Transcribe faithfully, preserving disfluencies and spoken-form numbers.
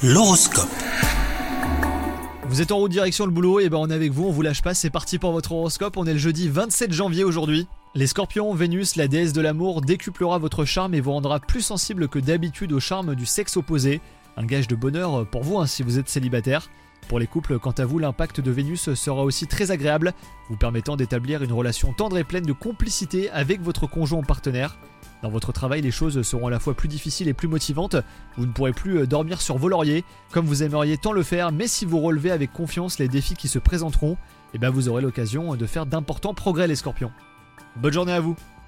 L'horoscope. Vous êtes en route direction le boulot, et ben on est avec vous, on vous lâche pas, c'est parti pour votre horoscope. On est le jeudi vingt-sept janvier aujourd'hui. Les scorpions, Vénus, la déesse de l'amour, décuplera votre charme et vous rendra plus sensible que d'habitude au charme du sexe opposé. Un gage de bonheur pour vous hein, si vous êtes célibataire. Pour les couples, quant à vous, l'impact de Vénus sera aussi très agréable, vous permettant d'établir une relation tendre et pleine de complicité avec votre conjoint ou partenaire. Dans votre travail, les choses seront à la fois plus difficiles et plus motivantes. Vous ne pourrez plus dormir sur vos lauriers, comme vous aimeriez tant le faire, mais si vous relevez avec confiance les défis qui se présenteront, eh ben vous aurez l'occasion de faire d'importants progrès les scorpions. Bonne journée à vous!